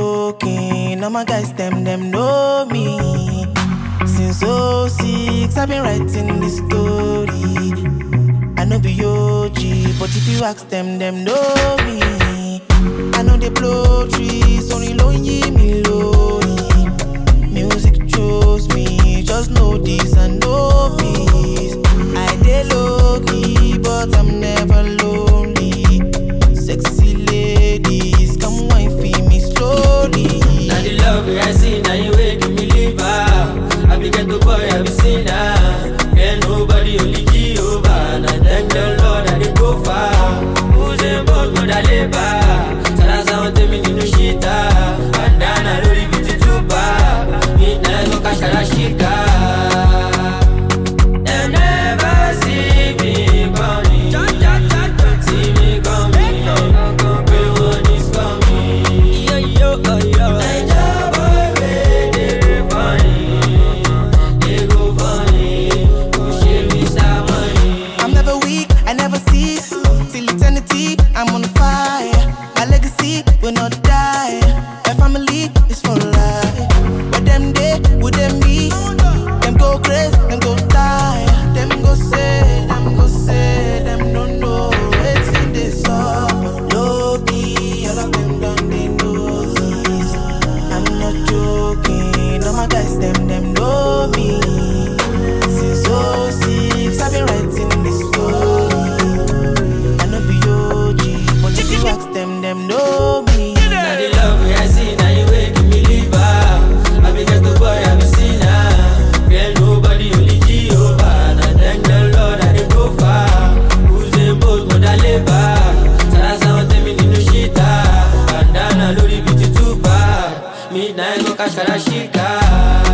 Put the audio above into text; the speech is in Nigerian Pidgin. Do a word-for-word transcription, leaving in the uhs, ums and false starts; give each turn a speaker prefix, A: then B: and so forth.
A: joking. All my guys, them, them know me. Since oh six, I've been writing this story. I know be O G, but if you ask them, them know me. I know they blow trees, only lonely me lonely. Music chose me, just know this and know peace. I dey low key, but I'm never lonely. Sexy ladies, come wine for me slowly.
B: Now the love I see, now you wake me live. I be get the boy, I be seen her. Fear nobody, only Jehovah. And I thank the Lord that they go far. Who's a boat, no da labor. Salaza want me in no shita. And then I know the beauty too bad. Midnight go cash la shika. They never see me coming. See me coming. We want this coming. Yo, yo, oh, yo.
A: I never cease, till eternity, I'm on fire. My legacy will not die. My family is for life. But them day, would them be? Them go crazy, them go die. Them go say, them go say, them don't know it's in this song. Low key, all of them done they know this. I'm not joking, all my guys, them, them know me. Since oh six, I've been writing this story. Them, them know me.
B: Now the love I see, now you wake me live. I be get the boy, I be seen her. Fear nobody, only Jehovah. And I thank the Lord that they go far. Who's a boat, no da labor. Salaza want me in no shita. And then I know the beauty too bad. Midnight go cash la shika.